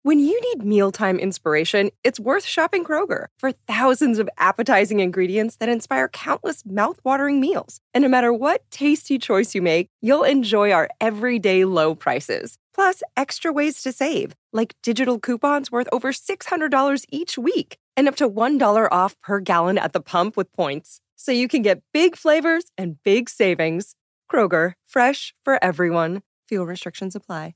When you need mealtime inspiration, it's worth shopping Kroger for thousands of appetizing ingredients that inspire countless mouth-watering meals. And no matter what tasty choice you make, you'll enjoy our everyday low prices. Plus, extra ways to save, like digital coupons worth over $600 each week and up to $1 off per gallon at the pump with points. So you can get big flavors and big savings. Kroger, fresh for everyone. Fuel restrictions apply.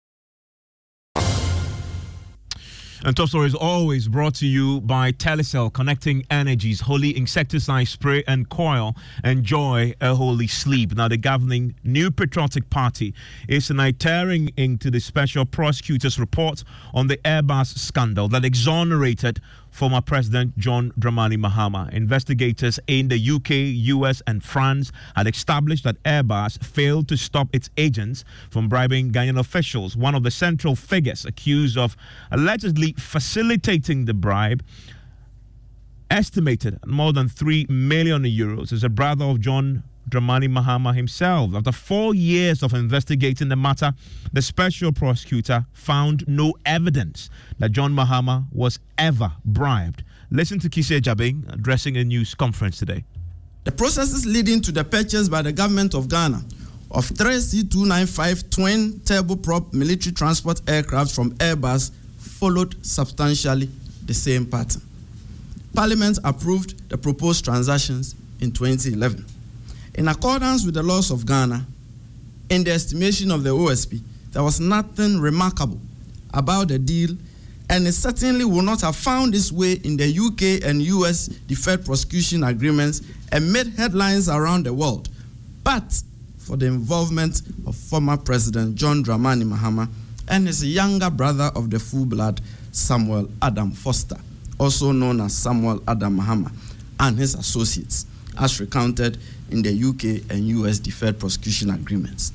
And Top Story is always brought to you by Telecel, connecting energies, holy insecticide spray and coil. Enjoy a holy sleep. Now, the governing New Patriotic Party is tonight tearing into the special prosecutor's report on the Airbus scandal that exonerated former President John Dramani Mahama. Investigators in the UK, US, and France had established that Airbus failed to stop its agents from bribing Ghanaian officials. One of the central figures accused of allegedly facilitating the bribe, estimated at more than 3 million euros, is a brother of John Dramani Mahama himself. After 4 years of investigating the matter, the special prosecutor found no evidence that John Mahama was ever bribed. Listen to Kiseh Jabing addressing a news conference today. The processes leading to the purchase by the government of Ghana of 3 C-295 twin turboprop military transport aircraft from Airbus followed substantially the same pattern. Parliament approved the proposed transactions in 2011. In accordance with the laws of Ghana, in the estimation of the OSP, there was nothing remarkable about the deal, and it certainly would not have found its way in the UK and US deferred prosecution agreements and made headlines around the world, but for the involvement of former President John Dramani Mahama and his younger brother of the full blood, Samuel Adam Foster, also known as Samuel Adam Mahama, and his associates, as recounted in the UK and US deferred prosecution agreements.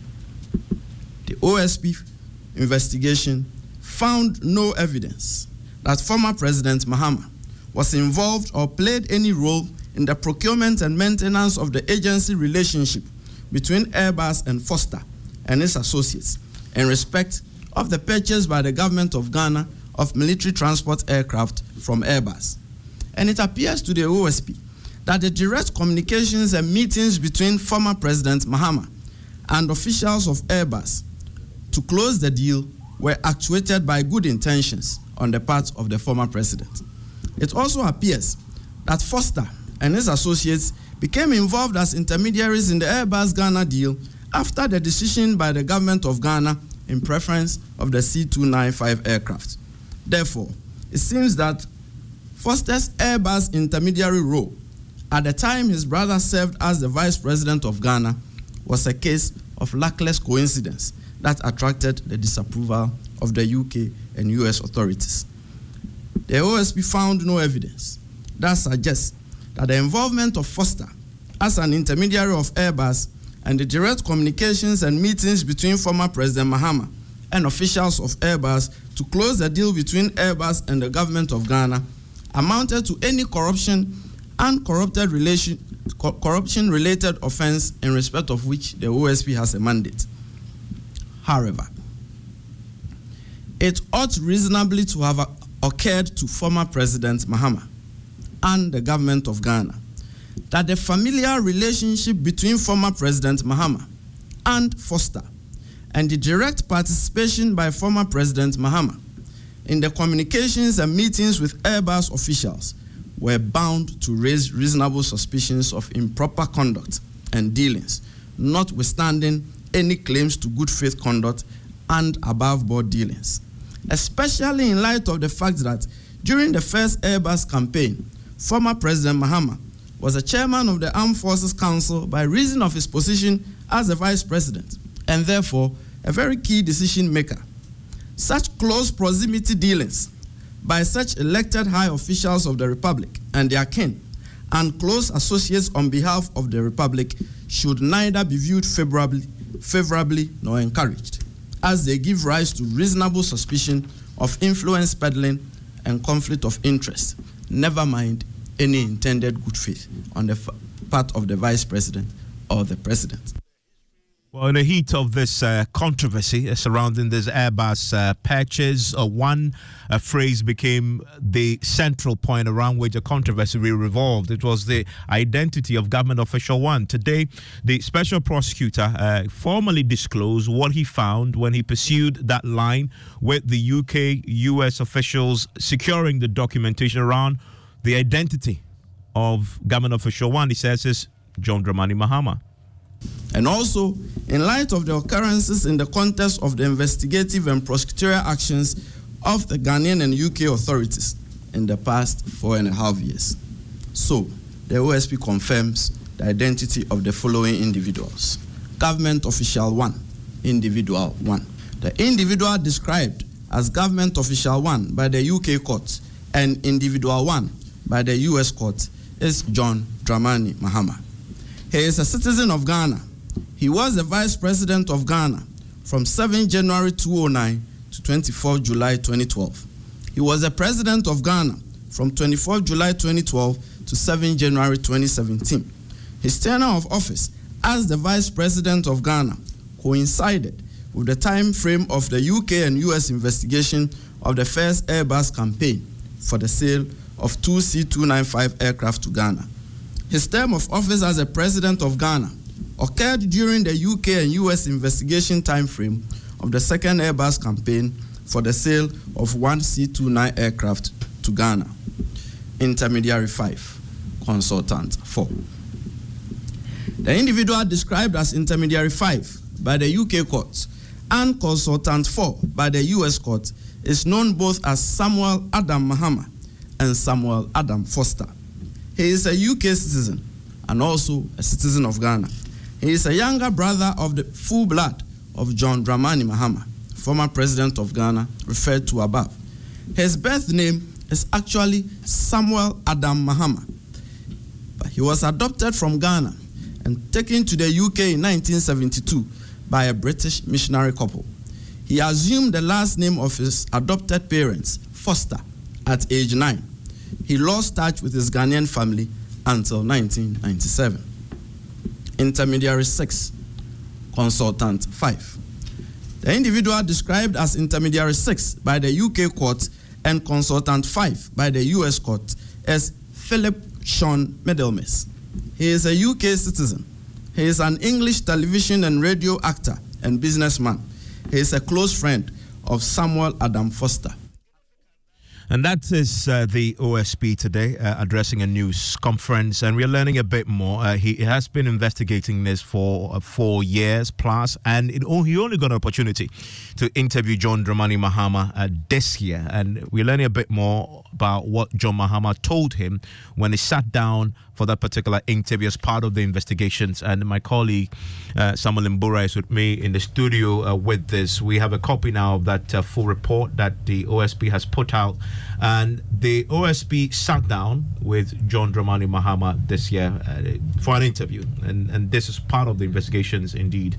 The OSP investigation found no evidence that former President Mahama was involved or played any role in the procurement and maintenance of the agency relationship between Airbus and Foster and his associates in respect of the purchase by the government of Ghana of military transport aircraft from Airbus. And it appears to the OSP that the direct communications and meetings between former President Mahama and officials of Airbus to close the deal were actuated by good intentions on the part of the former president. It also appears that Foster and his associates became involved as intermediaries in the Airbus Ghana deal after the decision by the government of Ghana in preference of the C-295 aircraft. Therefore, it seems that Foster's Airbus intermediary role at the time his brother served as the vice president of Ghana was a case of luckless coincidence that attracted the disapproval of the UK and US authorities. The OSP found no evidence that suggests that the involvement of Foster as an intermediary of Airbus and the direct communications and meetings between former President Mahama and officials of Airbus to close the deal between Airbus and the government of Ghana amounted to any corruption and corruption-related offense in respect of which the OSP has a mandate. However, it ought reasonably to have occurred to former President Mahama and the government of Ghana that the familiar relationship between former President Mahama and Foster and the direct participation by former President Mahama in the communications and meetings with Airbus officials were bound to raise reasonable suspicions of improper conduct and dealings, notwithstanding any claims to good faith conduct and above-board dealings, especially in light of the fact that during the first Airbus campaign, former President Mahama was a chairman of the Armed Forces Council by reason of his position as the vice president, and therefore a very key decision maker. Such close proximity dealings by such elected high officials of the Republic and their kin and close associates on behalf of the Republic should neither be viewed favorably nor encouraged, as they give rise to reasonable suspicion of influence peddling and conflict of interest, never mind any intended good faith on the part of the vice president or the president. Well, in the heat of this controversy surrounding this Airbus purchase, one phrase became the central point around which the controversy revolved. It was the identity of government official one. Today, the special prosecutor formally disclosed what he found when he pursued that line with the UK-US officials securing the documentation around the identity of government official one. He says is John Dramani Mahama. And also, in light of the occurrences in the context of the investigative and prosecutorial actions of the Ghanaian and UK authorities in the past 4.5 years. So, the OSP confirms the identity of the following individuals. Government Official 1, Individual 1. The individual described as Government Official 1 by the UK court and Individual 1 by the US court is John Dramani Mahama. He is a citizen of Ghana. He was the Vice President of Ghana from 7 January 2009 to 24 July 2012. He was the President of Ghana from 24 July 2012 to 7 January 2017. His tenure of office as the Vice President of Ghana coincided with the time frame of the UK and US investigation of the first Airbus campaign for the sale of 2 C-295 aircraft to Ghana. His term of office as the President of Ghana occurred during the UK and US investigation time frame of the second Airbus campaign for the sale of 1 C-29 aircraft to Ghana. Intermediary 5, Consultant 4. The individual described as Intermediary 5 by the UK court and Consultant 4 by the US court is known both as Samuel Adam Mahama and Samuel Adam Foster. He is a UK citizen and also a citizen of Ghana. He is a younger brother of the full blood of John Dramani Mahama, former president of Ghana, referred to above. His birth name is actually Samuel Adam Mahama, but he was adopted from Ghana and taken to the UK in 1972 by a British missionary couple. He assumed the last name of his adopted parents, Foster, at age 9. He lost touch with his Ghanaian family until 1997. Intermediary 6, Consultant 5. The individual described as Intermediary 6 by the UK court and Consultant 5 by the US court is Philip Sean Middlemas. He is a UK citizen. He is an English television and radio actor and businessman. He is a close friend of Samuel Adam Foster. And that is the OSP today addressing a news conference, and we're learning a bit more. He has been investigating this for 4 years plus, and he only got an opportunity to interview John Dramani Mahama this year, and we're learning a bit more about what John Mahama told him when he sat down for that particular interview as part of the investigations. And my colleague Samuel Mbura is with me in the studio with this. We have a copy now of that full report that the OSP has put out. And the OSP sat down with John Dramani Mahama this year for an interview. And this is part of the investigations indeed.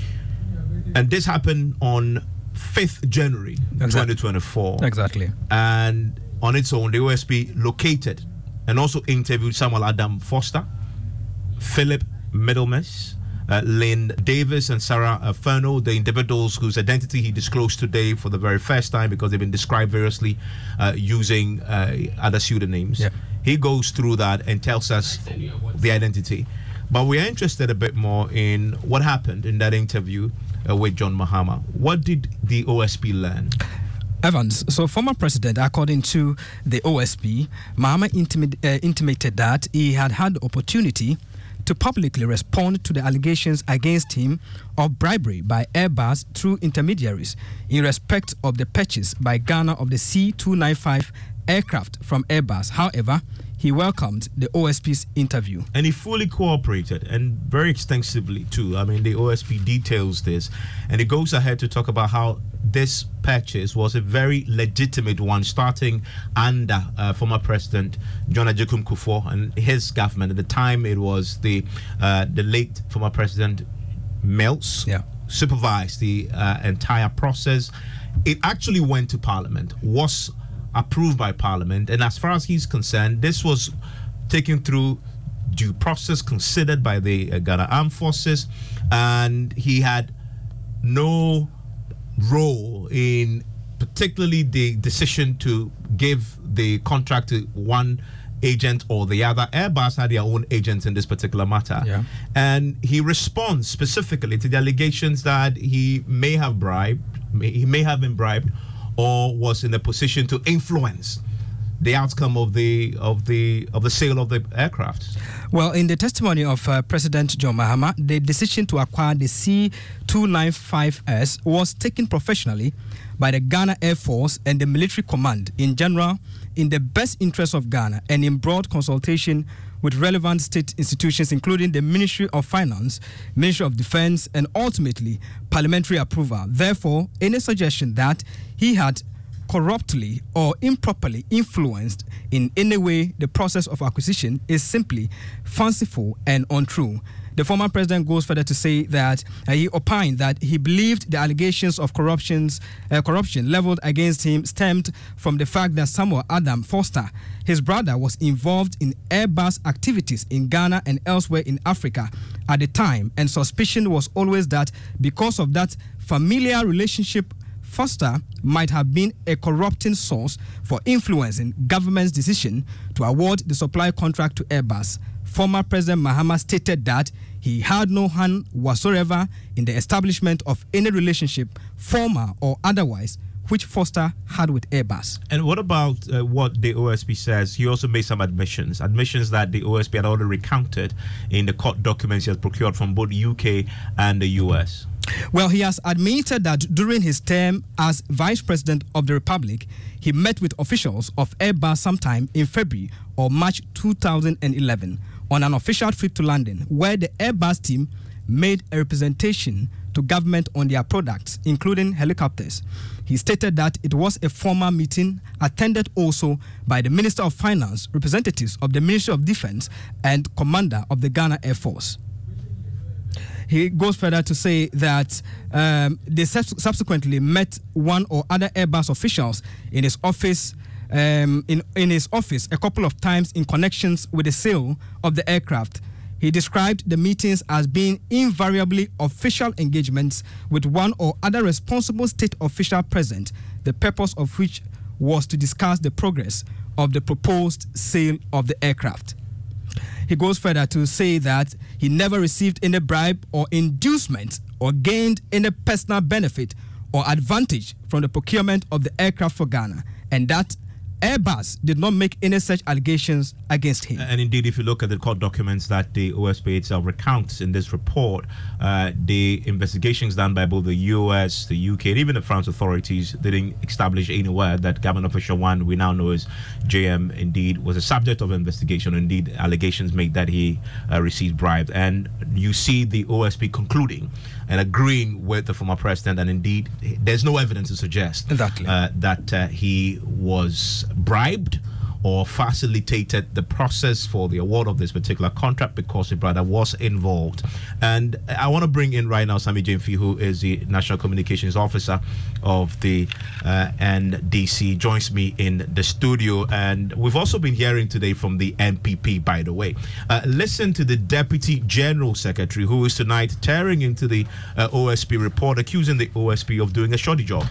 And this happened on 5th January 2024. Exactly. And on its own, the OSP located and also interviewed Samuel Adam Foster, Philip Middlemas, Lynn Davis and Sarah Ferno, the individuals whose identity he disclosed today for the very first time because they've been described variously using other pseudonyms. Yeah. He goes through that and tells us the identity. But we are interested a bit more in what happened in that interview with John Mahama. What did the OSP learn? Evans, so former president, according to the OSP, Mahama intimated that he had the opportunity to publicly respond to the allegations against him of bribery by Airbus through intermediaries in respect of the purchase by Ghana of the C-295 aircraft from Airbus. However, he welcomed the OSP's interview. And he fully cooperated, and very extensively too. I mean, the OSP details this, and he goes ahead to talk about how this purchase was a very legitimate one, starting under former President John Agyekum Kufuor and his government. At the time, it was the late former President Mills supervised the entire process. It actually went to Parliament, was approved by Parliament, and as far as he's concerned, this was taken through due process considered by the Ghana Armed Forces, and he had no role in particularly the decision to give the contract to one agent or the other. Airbus had their own agents in this particular matter. Yeah. And he responds specifically to the allegations that he may have been bribed or was in a position to influence the outcome of the sale of the aircraft. Well, in the testimony of President John Mahama, the decision to acquire the C-295S was taken professionally by the Ghana Air Force and the military command in general, in the best interest of Ghana and in broad consultation with relevant state institutions, including the Ministry of Finance, Ministry of Defense, and ultimately parliamentary approval. Therefore, any suggestion that he had corruptly or improperly influenced in any way the process of acquisition is simply fanciful and untrue. The former president goes further to say that he opined that he believed the allegations of corruption leveled against him stemmed from the fact that Samuel Adam Foster, his brother, was involved in Airbus activities in Ghana and elsewhere in Africa at the time, and suspicion was always that because of that familiar relationship, Foster might have been a corrupting source for influencing government's decision to award the supply contract to Airbus. Former President Mahama stated that he had no hand whatsoever in the establishment of any relationship, formal or otherwise, which Foster had with Airbus. And what about what the OSP says? He also made some admissions that the OSP had already recounted in the court documents he has procured from both UK and the US. Well, he has admitted that during his term as Vice President of the Republic, he met with officials of Airbus sometime in February or March 2011 on an official trip to London, where the Airbus team made a representation to government on their products, including helicopters. He stated that it was a formal meeting attended also by the Minister of Finance, representatives of the Ministry of Defense, and Commander of the Ghana Air Force. He goes further to say that they subsequently met one or other Airbus officials in his office in his office a couple of times in connections with the sale of the aircraft. He described the meetings as being invariably official engagements with one or other responsible state official present, the purpose of which was to discuss the progress of the proposed sale of the aircraft. He goes further to say that he never received any bribe or inducement or gained any personal benefit or advantage from the procurement of the aircraft for Ghana, and that Airbus did not make any such allegations against him. And indeed, if you look at the court documents that the OSP itself recounts in this report, the investigations done by both the US, the UK, and even the France authorities didn't establish anywhere that Government Official 1, we now know as JM, indeed was a subject of investigation. Indeed, allegations made that he received bribes. And you see the OSP concluding and agreeing with the former president, and indeed, there's no evidence to suggest that he was bribed or facilitated the process for the award of this particular contract because his brother was involved. And I want to bring in right now Sammy Jamefi, who is the National Communications Officer of the NDC, joins me in the studio. And we've also been hearing today from the NPP, by the way. Listen to the Deputy General Secretary, who is tonight tearing into the OSP report, accusing the OSP of doing a shoddy job.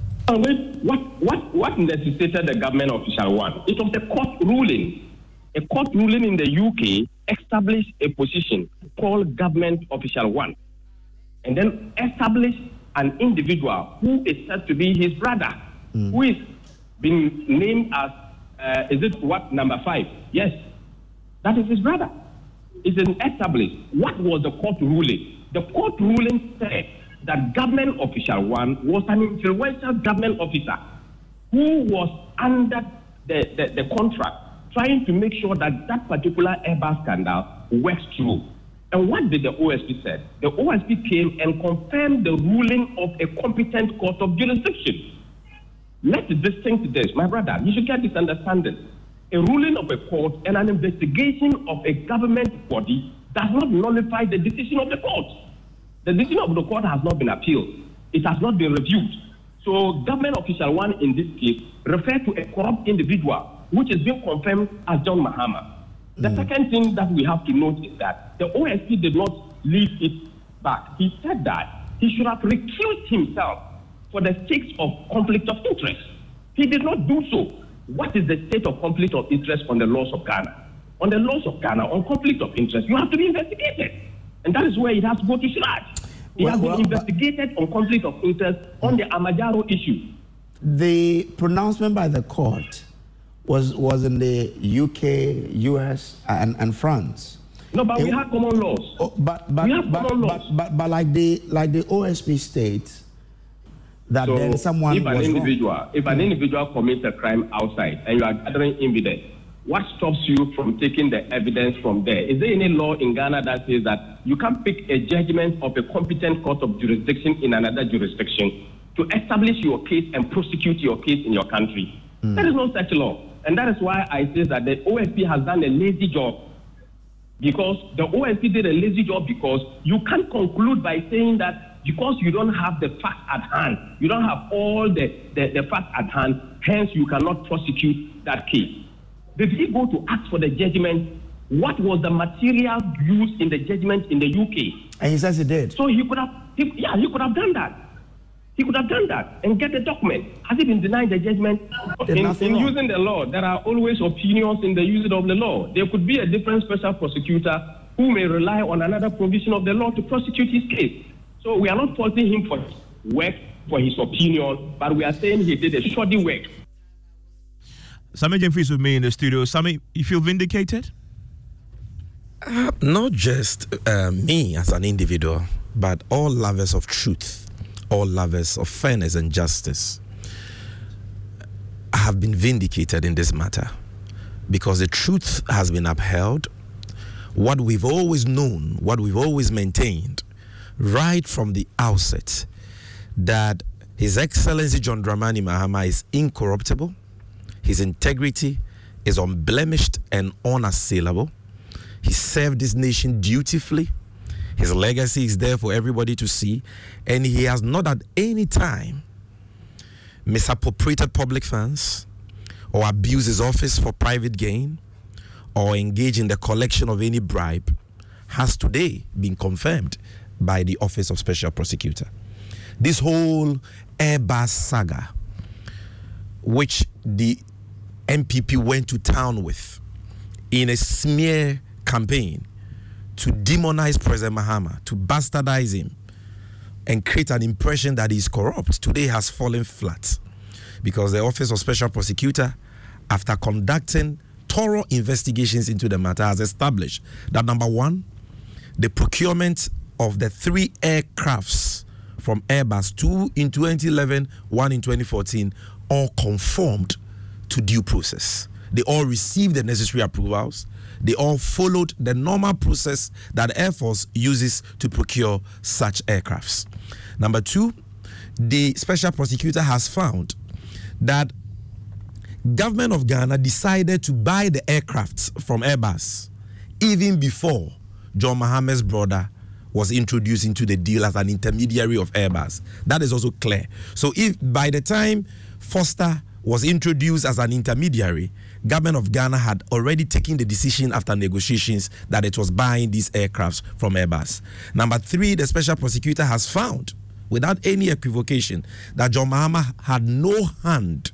What necessitated the Government Official 1? It was a court ruling. A court ruling in the UK established a position called Government Official 1, and then established an individual who is said to be his brother, who is being named as, number 5? Yes, that is his brother. It's established. What was the court ruling? The court ruling said that Government Official 1 was an influential government officer who was under the contract, trying to make sure that that particular Airbus scandal works through. And what did the OSP say? The OSP came and confirmed the ruling of a competent court of jurisdiction. Let's distinct this, my brother. You should get this understanding. A ruling of a court and an investigation of a government body does not nullify the decision of the court. The decision of the court has not been appealed. It has not been reviewed. So Government Official 1 in this case referred to a corrupt individual, which is being confirmed as John Mahama. The second thing that we have to note is that the OSP did not leave it back. He said that he should have recused himself for the sake of conflict of interest. He did not do so. What is the state of conflict of interest on the laws of Ghana? On the laws of Ghana, on conflict of interest, you have to be investigated. And that is where it has to go to SHRAJ. It has been investigated on conflict of interest on the Amajaro issue. The pronouncement by the court was in the UK, US, and France. No, but we have common laws. But like the OSP states that so then someone if an individual commits a crime outside and you are gathering evidence, what stops you from taking the evidence from there? Is there any law in Ghana that says that you can pick a judgment of a competent court of jurisdiction in another jurisdiction to establish your case and prosecute your case in your country? There is no such law. And that is why I say that the OSP has done a lazy job. Because the OSP did a lazy job because you can't conclude by saying that because you don't have the facts at hand, you don't have all the facts at hand, hence you cannot prosecute that case. Did he go to ask for the judgment? What was the material used in the judgment in the UK? And he says he did. So he could have done that. He could have done that and get the document. Has he been denying the judgment? In using the law, there are always opinions in the usage of the law. There could be a different special prosecutor who may rely on another provision of the law to prosecute his case. So we are not faulting him for his work, for his opinion, but we are saying he did a shoddy work. Sammy Jemfi is with me in the studio. Sammy, you feel vindicated? Not just me as an individual, but all lovers of truth, all lovers of fairness and justice have been vindicated in this matter because the truth has been upheld. What we've always known, what we've always maintained, right from the outset, that His Excellency John Dramani Mahama is incorruptible, his integrity is unblemished and unassailable. He served this nation dutifully. His legacy is there for everybody to see, and he has not at any time misappropriated public funds or abused his office for private gain or engaged in the collection of any bribe, has today been confirmed by the Office of Special Prosecutor. This whole Airbus saga, which the MPP went to town with in a smear campaign to demonize President Mahama, to bastardize him, and create an impression that he's corrupt, today has fallen flat. Because the Office of Special Prosecutor, after conducting thorough investigations into the matter, has established that, number one, the procurement of the 3 aircrafts from Airbus, 2 in 2011, 1 in 2014, all conformed to due process. They all received the necessary approvals. They all followed the normal process that Air Force uses to procure such aircrafts. Number 2, the Special Prosecutor has found that government of Ghana decided to buy the aircrafts from Airbus even before John Mahama's brother was introduced into the deal as an intermediary of Airbus. That is also clear. So if by the time Foster was introduced as an intermediary, government of Ghana had already taken the decision after negotiations that it was buying these aircrafts from Airbus. Number 3, the Special Prosecutor has found, without any equivocation, that John Mahama had no hand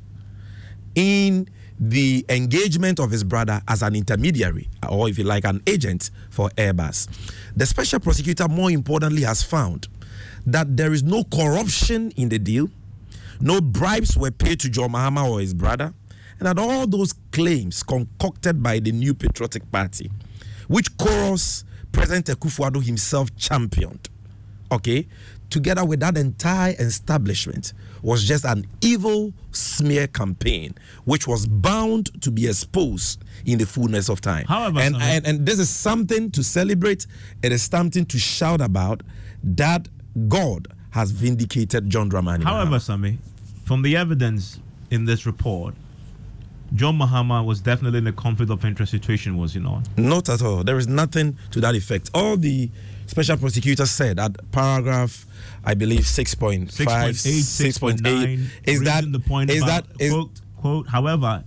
in the engagement of his brother as an intermediary, or if you like, an agent for Airbus. The Special Prosecutor, more importantly, has found that there is no corruption in the deal, no bribes were paid to John Mahama or his brother, and that all those claims concocted by the New Patriotic Party, which Koros President Akufo-Addo himself championed, okay, together with that entire establishment, was just an evil smear campaign, which was bound to be exposed in the fullness of time. However, and this is something to celebrate. It is something to shout about, that God has vindicated John Dramani. However, Sammy, from the evidence in this report, John Mahama was definitely in a conflict of interest situation, was he not? Not at all. There is nothing to that effect. All the Special Prosecutor said at paragraph, I believe 6.5, 6.8 is that the point about, quote, however,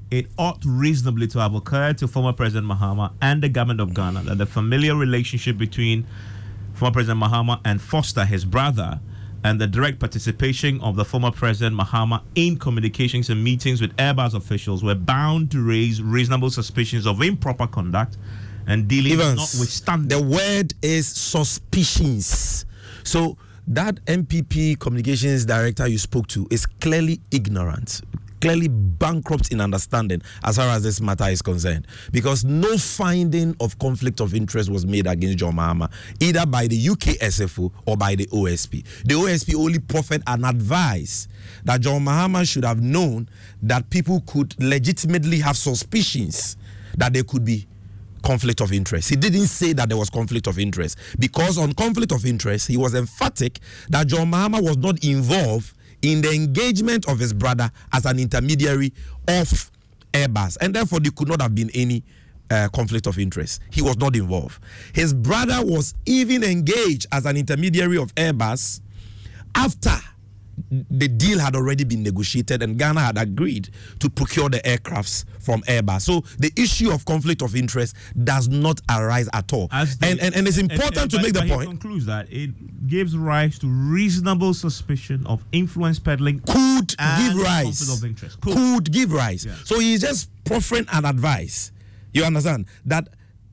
it ought reasonably to have occurred to former President Mahama and the government of Ghana that the familiar relationship between former President Mahama and Foster, his brother, and the direct participation of the former President Mahama in communications and meetings with Airbus officials were bound to raise reasonable suspicions of improper conduct and dealings notwithstanding. The word is suspicions. So that MPP communications director you spoke to is clearly ignorant, clearly bankrupt in understanding as far as this matter is concerned, because no finding of conflict of interest was made against John Mahama, either by the UK SFO or by the OSP. The OSP only proffered an advice that John Mahama should have known that people could legitimately have suspicions that there could be conflict of interest. He didn't say that there was conflict of interest, because on conflict of interest, he was emphatic that John Mahama was not involved in the engagement of his brother as an intermediary of Airbus, and therefore there could not have been any conflict of interest. He was not involved. His brother was even engaged as an intermediary of Airbus after the deal had already been negotiated and Ghana had agreed to procure the aircrafts from Airbus. So the issue of conflict of interest does not arise at all. And it's important to make the point. He concludes that it gives rise to reasonable suspicion of influence peddling. Could give rise. Conflict of interest. Could give rise. Yeah. So he's just proffering an advice. You understand? That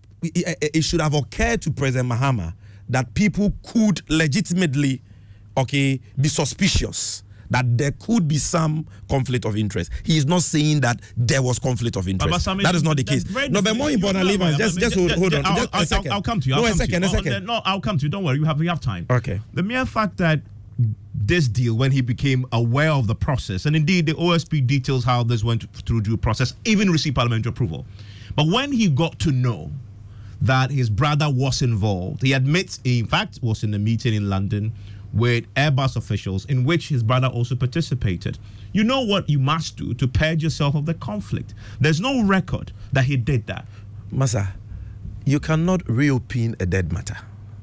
it should have occurred to President Mahama that people could legitimately be suspicious that there could be some conflict of interest. He is not saying that there was conflict of interest. That is not the case. No, but more importantly, just hold on. I'll come to you. A second. No, I'll come to you. Don't worry. We have time. Okay. The mere fact that this deal, when he became aware of the process, and indeed the OSP details how this went through due process, even received parliamentary approval. But when he got to know that his brother was involved, he admits he in fact was in a meeting in London with Airbus officials in which his brother also participated. You know what you must do to purge yourself of the conflict. There's no record that he did that. Masa, you cannot reopen a dead matter.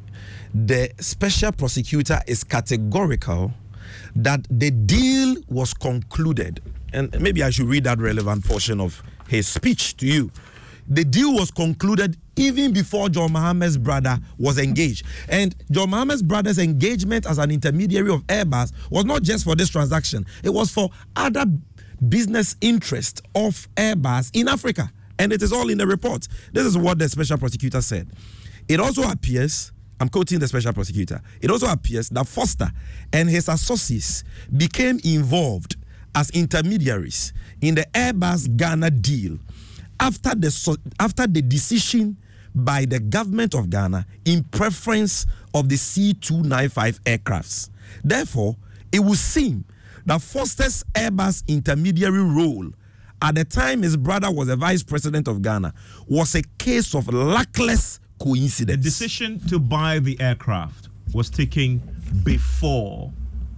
The special prosecutor is categorical that the deal was concluded, and maybe I should read that relevant portion of his speech to you. The deal was concluded even before John Mahama's brother was engaged. And John Mahama's brother's engagement as an intermediary of Airbus was not just for this transaction. It was for other business interests of Airbus in Africa. And it is all in the report. This is what the special prosecutor said. It also appears, I'm quoting the special prosecutor, it also appears that Foster and his associates became involved as intermediaries in the Airbus Ghana deal after the decision by the government of Ghana in preference of the C295 aircrafts. Therefore, it would seem that Foster's Airbus intermediary role at the time his brother was a vice president of Ghana was a case of luckless coincidence. The decision to buy the aircraft was taken before.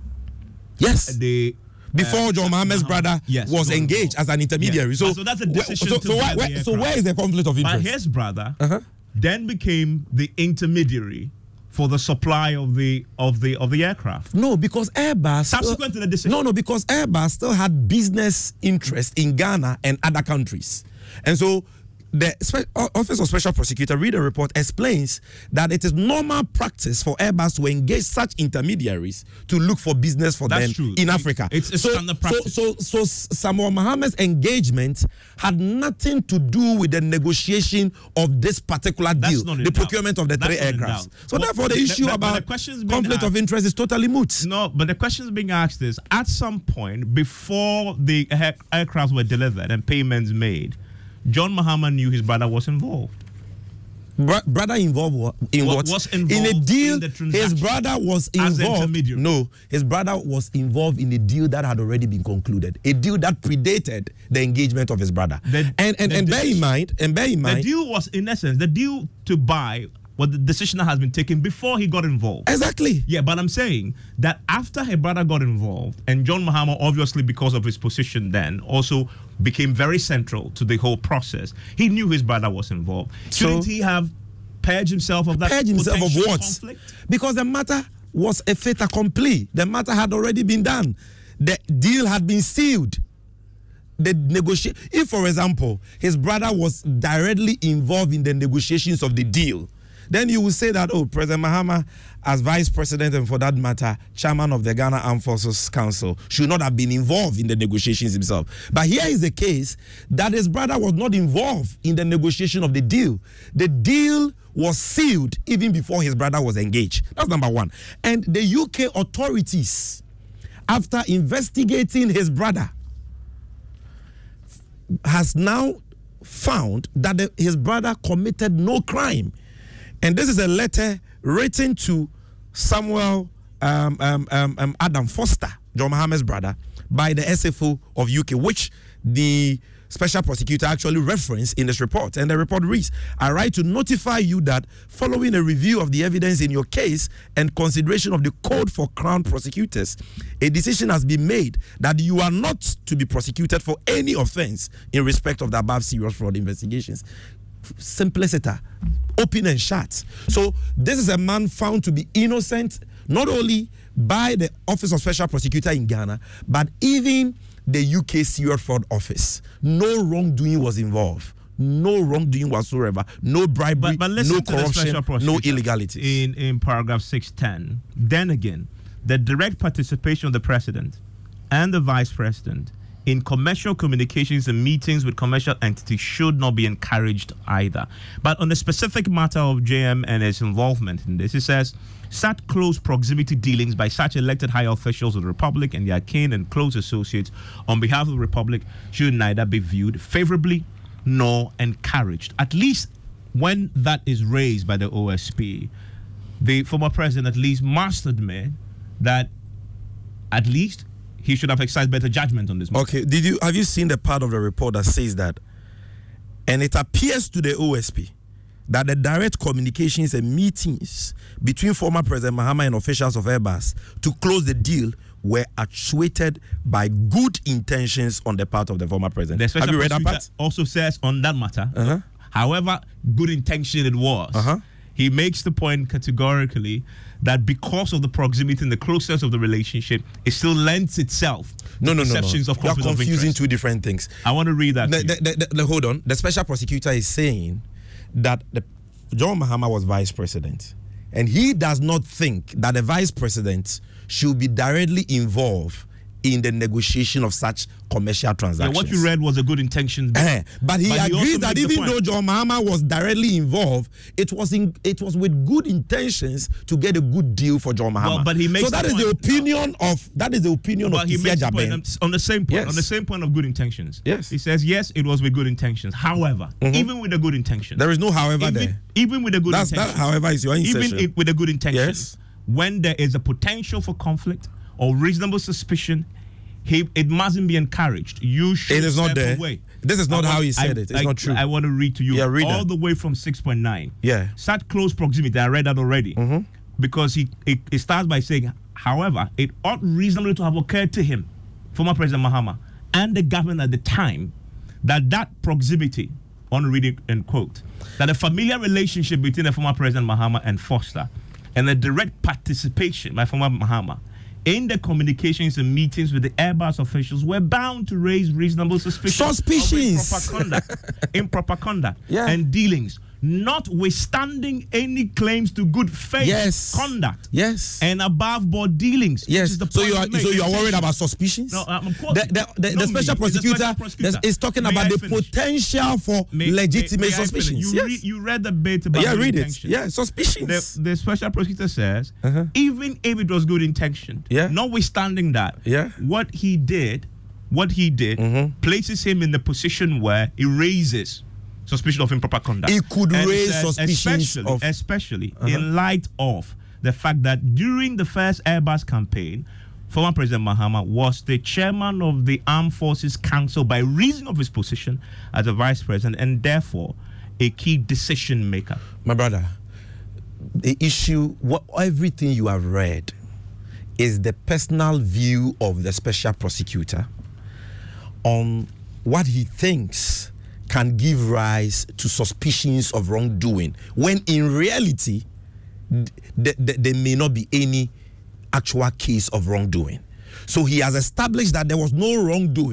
Yes. Before John Mahama's brother was engaged as an intermediary. So that's a decision so where is the conflict of interest? But his brother then became the intermediary for the supply of the aircraft. No, because Airbus subsequent to the decision. No, because Airbus still had business interest in Ghana and other countries. And so the Office of Special Prosecutor, read a report, explains that it is normal practice for Airbus to engage such intermediaries to look for business for them in Africa. It's standard practice. So Samuel Mahama's engagement had nothing to do with the negotiation of this particular deal, the procurement of the three aircrafts. So therefore, the issue about conflict of interest is totally moot. No, but the question being asked is, at some point before the aircrafts were delivered and payments made, John Mahama knew his brother was involved. Brother involved in what? Was involved in a deal. In his brother was involved. No, his brother was involved in a deal that had already been concluded. A deal that predated the engagement of his brother. And bear in mind, the deal was in essence the deal to buy. Well, the decision has been taken before he got involved. Exactly. Yeah, but I'm saying that after her brother got involved, and John Mahama, obviously because of his position then, also became very central to the whole process. He knew his brother was involved. Shouldn't he have purged himself of that? Purged himself of what? Conflict? Because the matter was a fait accompli. The matter had already been done. The deal had been sealed. if, for example, his brother was directly involved in the negotiations of the deal, then you will say that, oh, President Mahama, as vice president and for that matter, chairman of the Ghana Armed Forces Council, should not have been involved in the negotiations himself. But here is the case that his brother was not involved in the negotiation of the deal. The deal was sealed even before his brother was engaged. That's number one. And the UK authorities, after investigating his brother, has now found that his brother committed no crime. And this is a letter written to Samuel Adam Foster, John Mahama's brother, by the SFO of UK, which the special prosecutor actually referenced in this report. And the report reads, I write to notify you that following a review of the evidence in your case and consideration of the code for Crown prosecutors, a decision has been made that you are not to be prosecuted for any offense in respect of the above serious fraud investigations. Simpliciter, open and shut. So this is a man found to be innocent, not only by the Office of Special Prosecutor in Ghana, but even the UK Serious Fraud Office. No wrongdoing was involved. No wrongdoing whatsoever. No bribery, but no corruption, no illegality. In paragraph 610, then again, the direct participation of the president and the vice president in commercial communications and meetings with commercial entities should not be encouraged either. But on the specific matter of JM and its involvement in this, it says, such close proximity dealings by such elected high officials of the Republic and their kin and close associates on behalf of the Republic should neither be viewed favorably nor encouraged. At least when that is raised by the OSP, the former president at least must admit that at least he should have exercised better judgment on this matter. Okay, have you seen the part of the report that says that, and it appears to the OSP that the direct communications and meetings between former President Mahama and officials of Airbus to close the deal were actuated by good intentions on the part of the former president. Have you read that part? Also says on that matter, however good intention it was, he makes the point categorically that because of the proximity and the closeness of the relationship, it still lends itself to perceptions of conflict of interest. You're confusing two different things. I want to read that. Hold on. The special prosecutor is saying that John Mahama was vice president, and he does not think that the vice president should be directly involved in the negotiation of such commercial transactions. Yeah, what you read was a good intention. But he agrees that even though John Mahama was directly involved, it was with good intentions to get a good deal for John Mahama. Well, but he makes that is the opinion of Kisia Jaben. On the same point, on the same point of good intentions. Yes. He says yes, it was with good intentions. However, even with a good intention, there is no however there. Even with a good intention. That however is your insertion. Even with a good intention. Yes. When there is a potential for conflict or reasonable suspicion, it mustn't be encouraged. You should It is not there. away. This is not how he said it. It's not true. I want to read to you read the way from 6.9. Yeah. Such close proximity, I read that already. Because it starts by saying, however, it ought reasonably to have occurred to him, former President Mahama, and the government at the time, that proximity, I want to read it and quote, that a familiar relationship between the former President Mahama and Foster and the direct participation by former Mahama in the communications and meetings with the Airbus officials were bound to raise reasonable suspicions of improper conduct and dealings, notwithstanding any claims to good faith conduct and above board dealings. Yes. So you are worried about suspicions? No, the special prosecutor is talking about the potential for legitimate suspicions. You read the bit about read it. Yeah, suspicions. The special prosecutor says, even if it was good intentioned, notwithstanding that, what he did places him in the position where he raises suspicion of improper conduct. It could raise suspicions especially in light of the fact that during the first Airbus campaign, former President Mahama was the chairman of the Armed Forces Council by reason of his position as a vice president and therefore a key decision maker. My brother, the issue, everything you have read is the personal view of the special prosecutor on what he thinks can give rise to suspicions of wrongdoing, when in reality, there may not be any actual case of wrongdoing. So he has established that there was no wrongdoing,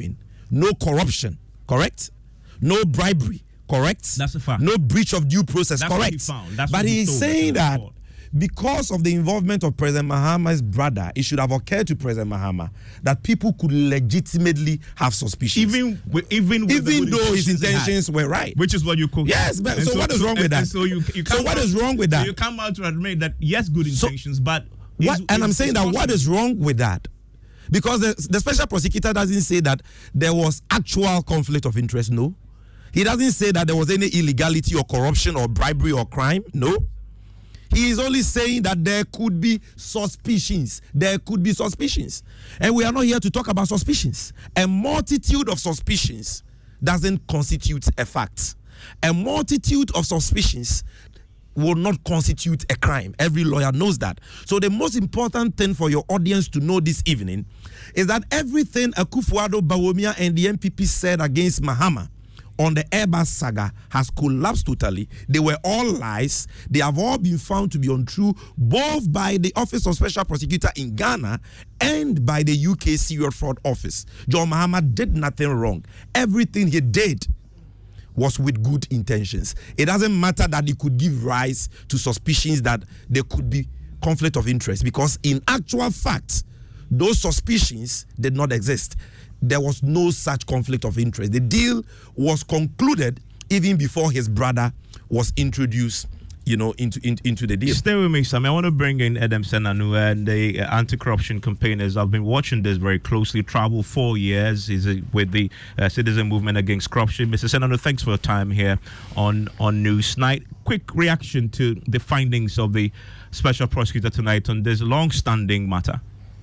no corruption, correct? No bribery, correct? That's a fact. No breach of due process, That's correct? what he found. That's but what he he's told saying the that report. because of the involvement of President Mahama's brother, it should have occurred to President Mahama that people could legitimately have suspicions. Even with the though his he had, intentions were right. which is what you call. Yes, but so what is wrong with that? So what is wrong with that? So you come out to admit that yes, good intentions, but I'm saying that what is wrong with that? Because the special prosecutor doesn't say that there was actual conflict of interest. No, he doesn't say that there was any illegality or corruption or bribery or crime. No. He is only saying that there could be suspicions. There could be suspicions. And we are not here to talk about suspicions. A multitude of suspicions doesn't constitute a fact. A multitude of suspicions will not constitute a crime. Every lawyer knows that. So the most important thing for your audience to know this evening is that everything Akufo-Addo, Bawumia and the NPP said against Mahama on the Airbus saga has collapsed totally. They were all lies. They have all been found to be untrue, both by the Office of Special Prosecutor in Ghana and by the UK Serious Fraud Office. John Mahama did nothing wrong. Everything he did was with good intentions. It doesn't matter that it could give rise to suspicions that there could be conflict of interest, because in actual fact, those suspicions did not exist. There was no such conflict of interest. The deal was concluded even before his brother was introduced, into the deal. Stay with me, Sam. I want to bring in Edem Senanu and the anti-corruption campaigners. I've been watching this very closely. Travel 4 years is with the citizen movement against corruption. Mr. Senanu, thanks for your time here on Newsnight. Quick reaction to the findings of the special prosecutor tonight on this long-standing matter.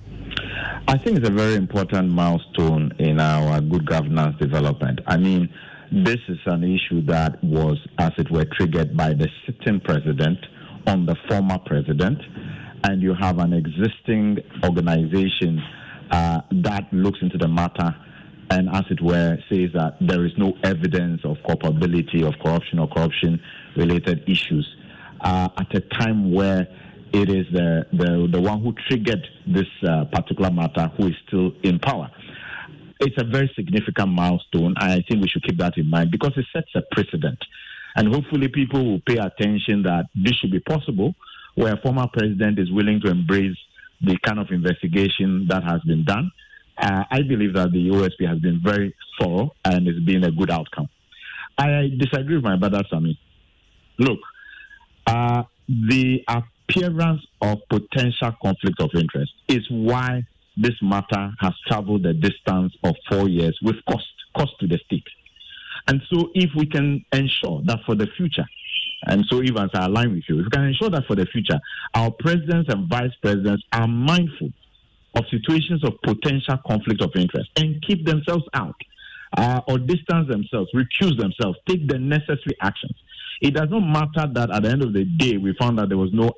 I think it's a very important milestone in our good governance development. I mean, this is an issue that was, as it were, triggered by the sitting president on the former president, and you have an existing organization that looks into the matter and, as it were, says that there is no evidence of culpability of corruption or corruption-related issues at a time where it is the one who triggered this particular matter who is still in power. It's a very significant milestone, and I think we should keep that in mind because it sets a precedent. And hopefully people will pay attention that this should be possible, where a former president is willing to embrace the kind of investigation that has been done. I believe that the OSP has been very thorough and it's been a good outcome. I disagree with my brother Sami. Look, the appearance of potential conflict of interest is why this matter has traveled the distance of 4 years with cost to the state. And so if we can ensure that for the future, and so Evans, I align with you, if we can ensure that for the future, our presidents and vice presidents are mindful of situations of potential conflict of interest and keep themselves out or distance themselves, recuse themselves, take the necessary actions. It does not matter that at the end of the day we found that there was no